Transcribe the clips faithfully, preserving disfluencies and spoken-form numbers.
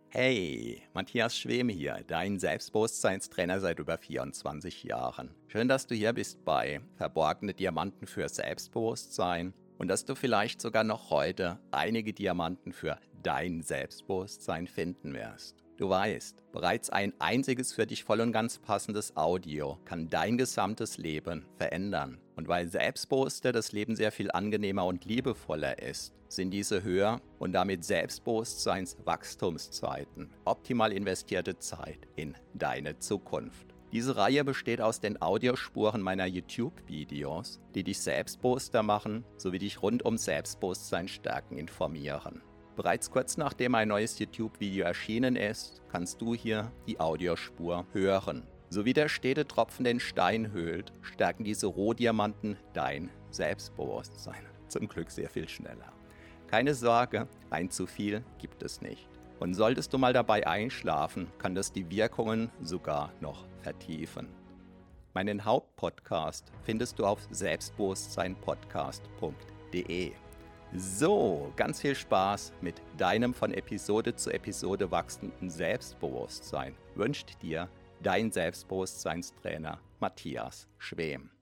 Hey, Matthias Schwem hier, dein Selbstbewusstseinstrainer seit über vierundzwanzig Jahren. Schön, dass du hier bist bei Verborgene Diamanten für Selbstbewusstsein und dass du vielleicht sogar noch heute einige Diamanten für dein Selbstbewusstsein finden wirst. Du weißt, bereits ein einziges für dich voll und ganz passendes Audio kann dein gesamtes Leben verändern. Und weil Selbstbewusster das Leben sehr viel angenehmer und liebevoller ist, sind diese Höher- und damit Selbstbewusstseinswachstumszeiten optimal investierte Zeit in deine Zukunft. Diese Reihe besteht aus den Audiospuren meiner YouTube-Videos, die dich selbstbewusster machen, sowie dich rund um Selbstbewusstsein stärken informieren. Bereits kurz nachdem ein neues YouTube-Video erschienen ist, kannst du hier die Audiospur hören. So wie der stete Tropfen den Stein höhlt, stärken diese Rohdiamanten dein Selbstbewusstsein. Zum Glück sehr viel schneller. Keine Sorge, ein zu viel gibt es nicht. Und solltest du mal dabei einschlafen, kann das die Wirkungen sogar noch vertiefen. Meinen Hauptpodcast findest du auf selbstbewusstsein podcast punkt de. So, ganz viel Spaß mit deinem von Episode zu Episode wachsenden Selbstbewusstsein wünscht dir dein Selbstbewusstseinstrainer Matthias Schwem.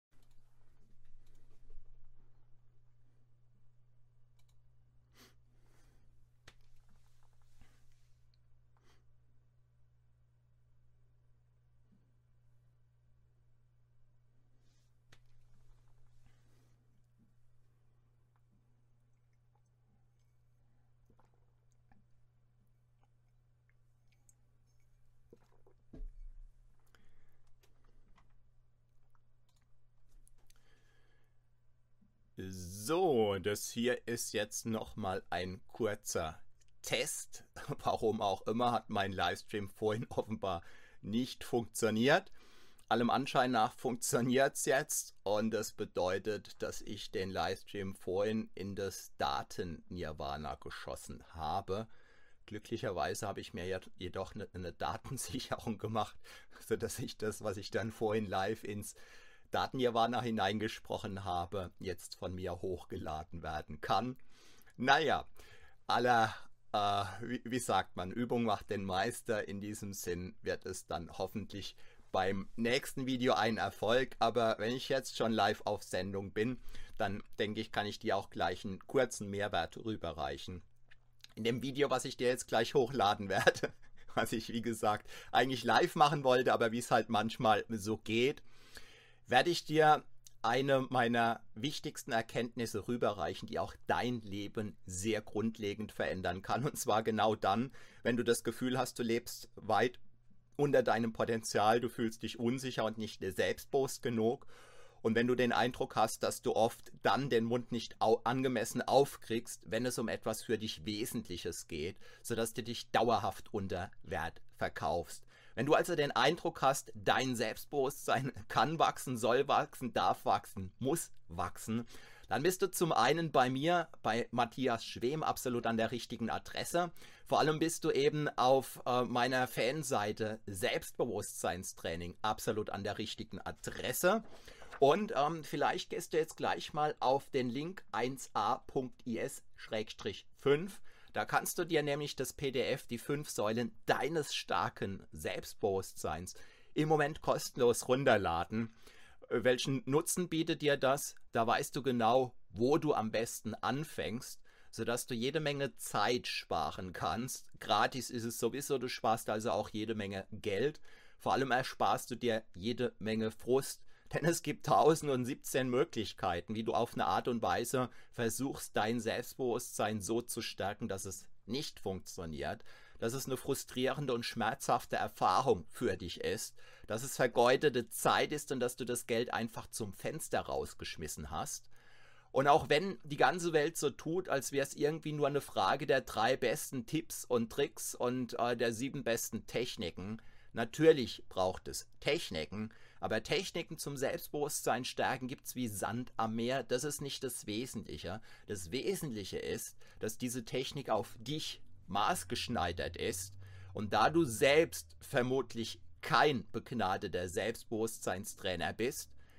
So, das hier ist jetzt nochmal ein kurzer Test. Warum auch immer hat mein Livestream vorhin offenbar nicht funktioniert. Allem Anschein nach funktioniert es jetzt und das bedeutet, dass ich den Livestream vorhin in das Daten-Nirvana geschossen habe. Glücklicherweise habe ich mir jedoch eine Datensicherung gemacht, sodass ich das, was ich dann vorhin live ins Daten-Nirvana hineingesprochen habe, jetzt von mir hochgeladen werden kann. Naja, aller, äh, wie, wie sagt man, Übung macht den Meister. In diesem Sinn wird es dann hoffentlich beim nächsten Video ein Erfolg. Aber wenn ich jetzt schon live auf Sendung bin, dann denke ich, kann ich dir auch gleich einen kurzen Mehrwert rüberreichen. In dem Video, was ich dir jetzt gleich hochladen werde, was ich wie gesagt eigentlich live machen wollte, aber wie es halt manchmal so geht, werde ich dir eine meiner wichtigsten Erkenntnisse rüberreichen, die auch dein Leben sehr grundlegend verändern kann. Und zwar genau dann, wenn du das Gefühl hast, du lebst weit unter deinem Potenzial, du fühlst dich unsicher und nicht selbstbewusst genug. Und wenn du den Eindruck hast, dass du oft dann den Mund nicht angemessen aufkriegst, wenn es um etwas für dich Wesentliches geht, sodass du dich dauerhaft unter Wert verkaufst. Wenn du also den Eindruck hast, dein Selbstbewusstsein kann wachsen, soll wachsen, darf wachsen, muss wachsen, dann bist du zum einen bei mir, bei Matthias Schwem, absolut an der richtigen Adresse. Vor allem bist du eben auf äh, meiner Fanseite Selbstbewusstseinstraining absolut an der richtigen Adresse. Und ähm, vielleicht gehst du jetzt gleich mal auf den Link eins a punkt is Schrägstrich fünf. Da kannst du dir nämlich das P D F, die fünf Säulen deines starken Selbstbewusstseins, im Moment kostenlos runterladen. Welchen Nutzen bietet dir das? Da weißt du genau, wo du am besten anfängst, sodass du jede Menge Zeit sparen kannst. Gratis ist es sowieso, du sparst also auch jede Menge Geld. Vor allem ersparst du dir jede Menge Frust. Denn es gibt tausendsiebzehn Möglichkeiten, wie du auf eine Art und Weise versuchst, dein Selbstbewusstsein so zu stärken, dass es nicht funktioniert, dass es eine frustrierende und schmerzhafte Erfahrung für dich ist, dass es vergeudete Zeit ist und dass du das Geld einfach zum Fenster rausgeschmissen hast. Und auch wenn die ganze Welt so tut, als wäre es irgendwie nur eine Frage der drei besten Tipps und Tricks und äh, der sieben besten Techniken, natürlich braucht es Techniken, aber Techniken zum Selbstbewusstsein stärken gibt es wie Sand am Meer. Das ist nicht das Wesentliche. Das Wesentliche ist, dass diese Technik auf dich maßgeschneidert ist. Und da du selbst vermutlich kein begnadeter Selbstbewusstseinstrainer bist,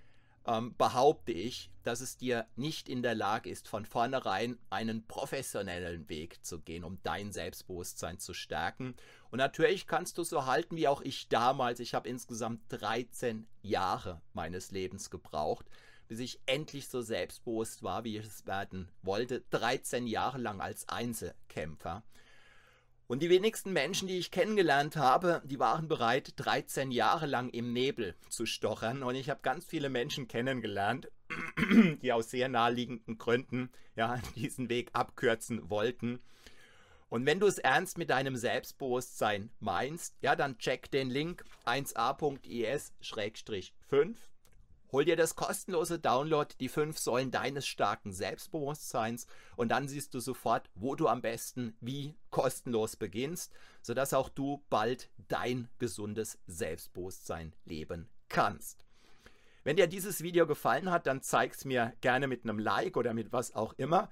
ähm, behaupte ich, dass es dir nicht in der Lage ist, von vornherein einen professionellen Weg zu gehen, um dein Selbstbewusstsein zu stärken. Und natürlich kannst du so halten wie auch ich damals. Ich habe insgesamt dreizehn Jahre meines Lebens gebraucht, bis ich endlich so selbstbewusst war, wie ich es werden wollte. dreizehn Jahre lang als Einzelkämpfer. Und die wenigsten Menschen, die ich kennengelernt habe, die waren bereit, dreizehn Jahre lang im Nebel zu stochern. Und ich habe ganz viele Menschen kennengelernt, die aus sehr naheliegenden Gründen ja, diesen Weg abkürzen wollten. Und wenn du es ernst mit deinem Selbstbewusstsein meinst, ja, dann check den Link eins a punkt i s fünf. Hol dir das kostenlose Download, die fünf Säulen deines starken Selbstbewusstseins, und dann siehst du sofort, wo du am besten wie kostenlos beginnst, sodass auch du bald dein gesundes Selbstbewusstsein leben kannst. Wenn dir dieses Video gefallen hat, dann zeig's mir gerne mit einem Like oder mit was auch immer.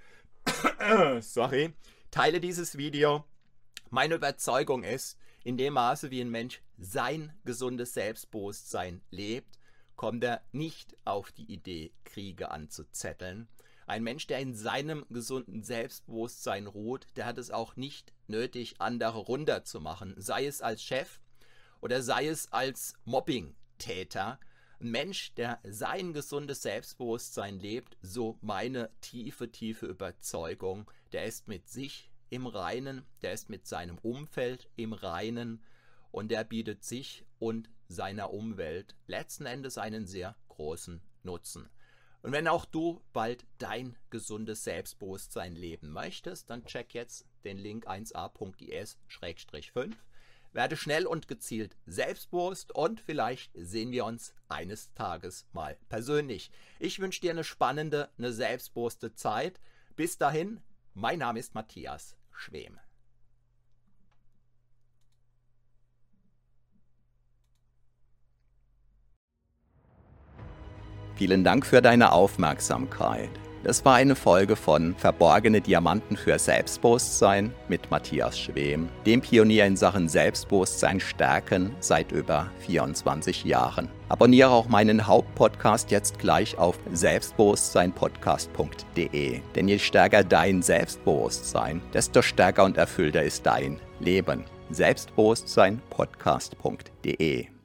Sorry. Teile dieses Video. Meine Überzeugung ist, in dem Maße, wie ein Mensch sein gesundes Selbstbewusstsein lebt, kommt er nicht auf die Idee, Kriege anzuzetteln. Ein Mensch, der in seinem gesunden Selbstbewusstsein ruht, der hat es auch nicht nötig, andere runterzumachen, sei es als Chef oder sei es als Mobbing-Täter. Ein Mensch, der sein gesundes Selbstbewusstsein lebt, so meine tiefe, tiefe Überzeugung, der ist mit sich im Reinen, der ist mit seinem Umfeld im Reinen und der bietet sich und seiner Umwelt letzten Endes einen sehr großen Nutzen. Und wenn auch du bald dein gesundes Selbstbewusstsein leben möchtest, dann check jetzt den Link eins a punkt i s fünf. Werde schnell und gezielt selbstbewusst und vielleicht sehen wir uns eines Tages mal persönlich. Ich wünsche dir eine spannende, eine selbstbewusste Zeit. Bis dahin, mein Name ist Matthias Schwem. Vielen Dank für deine Aufmerksamkeit. Das war eine Folge von Verborgene Diamanten für Selbstbewusstsein mit Matthias Schwem, dem Pionier in Sachen Selbstbewusstsein stärken seit über vierundzwanzig Jahren. Abonniere auch meinen Hauptpodcast jetzt gleich auf selbstbewusstsein podcast punkt de. Denn je stärker dein Selbstbewusstsein, desto stärker und erfüllter ist dein Leben. selbstbewusstsein podcast punkt de